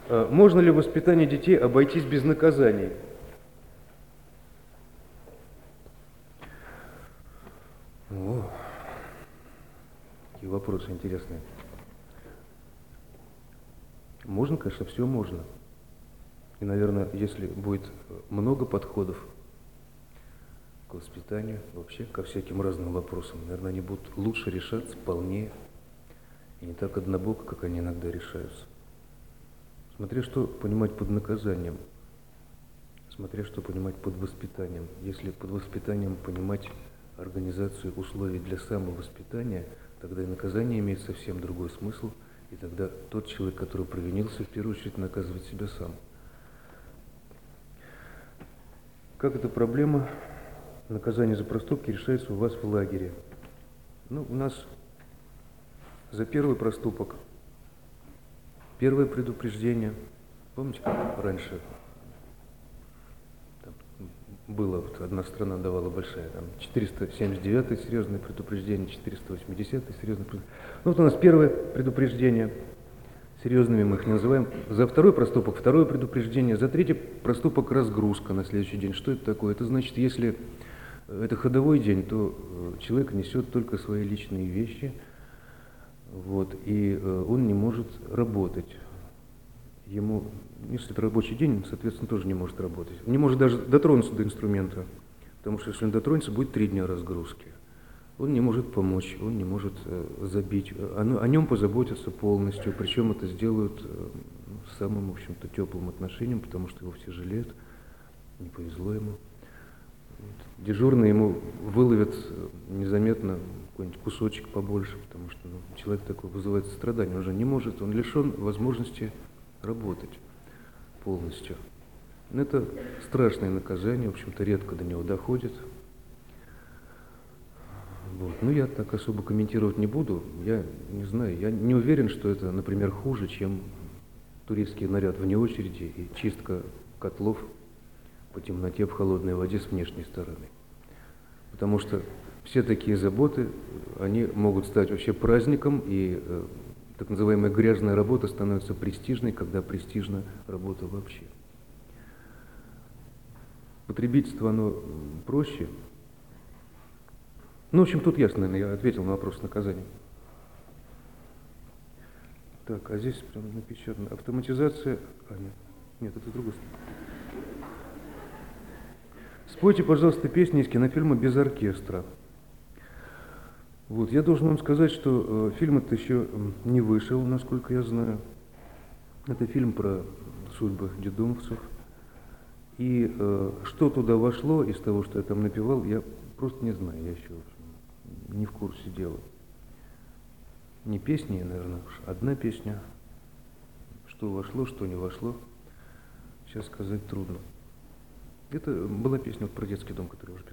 Можно ли воспитание детей обойтись без наказаний? О, какие вопросы интересные. Можно, конечно, все можно. И, наверное, если будет много подходов к воспитанию, вообще ко всяким разным вопросам, наверное, они будут лучше решаться, полнее, и не так однобоко, как они иногда решаются. Смотря что понимать под наказанием, смотря что понимать под воспитанием. Если под воспитанием понимать организацию условий для самовоспитания, тогда и наказание имеет совсем другой смысл, и тогда тот человек, который провинился, в первую очередь наказывает себя сам. Как эта проблема наказания за проступки решается у вас в лагере? Ну, у нас за первый проступок первое предупреждение. Помните, как раньше там было, вот одна страна давала большая, там 479-е серьезное предупреждение, 480-е серьезное предупреждение. Ну вот у нас первое предупреждение, серьезными мы их не называем. За второй проступок второе предупреждение, за третий проступок разгрузка на следующий день. Что это такое? Это значит, если это ходовой день, то человек несет только свои личные вещи, вот, и он не может работать. Ему, если это рабочий день, он, соответственно, тоже не может работать. Он не может даже дотронуться до инструмента, потому что если он дотронется, будет 3 дня разгрузки. Он не может помочь, он не может забить, о нем позаботятся полностью, причем это сделают с самым, в общем-то, теплым отношением, потому что его все жалеют, не повезло ему. Дежурный ему выловят незаметно какой-нибудь кусочек побольше, потому что человек такой вызывает сострадание, он уже не может, он лишен возможности работать полностью. Это страшное наказание, в общем-то, редко до него доходит. Вот. Ну, я так особо комментировать не буду, я не знаю, я не уверен, что это, например, хуже, чем туристский наряд вне очереди и чистка котлов по темноте в холодной воде с внешней стороны. Потому что все такие заботы, они могут стать вообще праздником, и так называемая грязная работа становится престижной, когда престижна работа вообще. Потребительство, оно проще. Ну, в общем, тут ясно, наверное, я ответил на вопрос наказания. Так, а здесь прям напечатано. Автоматизация... нет, это другое. Спойте, пожалуйста, песни из кинофильма «Без оркестра». Вот, я должен вам сказать, что фильм этот еще не вышел, насколько я знаю. Это фильм про судьбы детдомовцев. И что туда вошло из того, что я там напевал, я просто не знаю, я еще не в курсе дела. Не песни, наверное, уж одна песня. Что вошло, что не вошло, сейчас сказать трудно. Это была песня вот про детский дом, который я уже пел.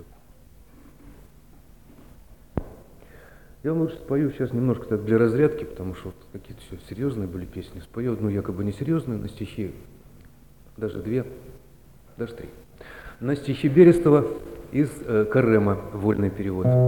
Я вам лучше спою сейчас немножко так для разрядки, потому что вот какие-то все серьезные были песни. Спою одну якобы несерьезную на стихи, даже 2, даже 3. На стихи Берестова из Карема, вольный перевод.